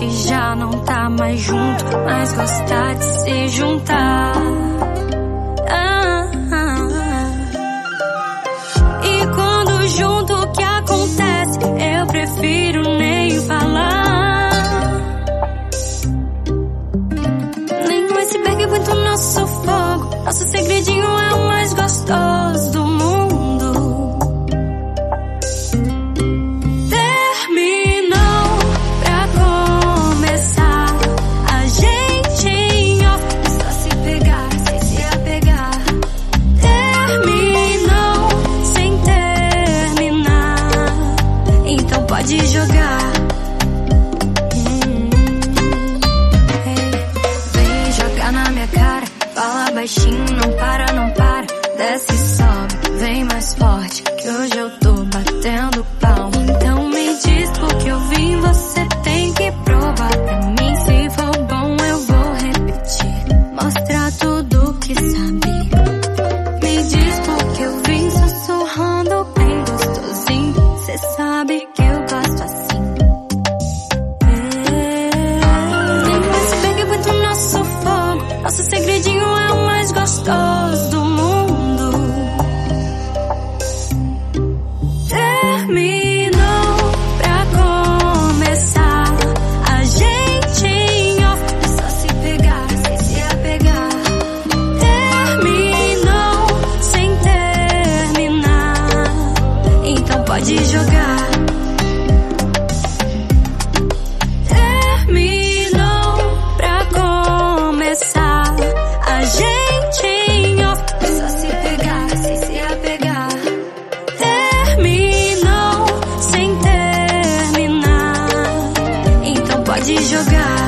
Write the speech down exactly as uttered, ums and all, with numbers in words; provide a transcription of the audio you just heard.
gente já não tá mais junto, mas gostar de se juntar. Ah, ah, ah. E quando junto o que acontece, eu prefiro nem falar. Nem o iceberg aguenta o nosso fogo, nosso segredinho é o mais gostoso do mundo. Pode jogar. hum, hey. Vem jogar na minha cara, fala baixinho, não para, não para. Desce e sobe, vem mais forte, que hoje eu tô batendo palma. Então me diz porque eu vim, você tem que provar pra mim. Se for bom eu vou repetir, mostrar tudo que sabe. Me diz porque eu vim sussurrando bem gostosinho. Cê sabe que eu gosto assim. Nosso fogo, nosso segredinho é o mais gostoso do mundo. Terminou pra começar, a gente em off, é só se pegar, sem se apegar. Terminou sem terminar, então pode jogar. A gente em off, é só se pegar, sem se apegar. Terminou sem terminar, então pode jogar.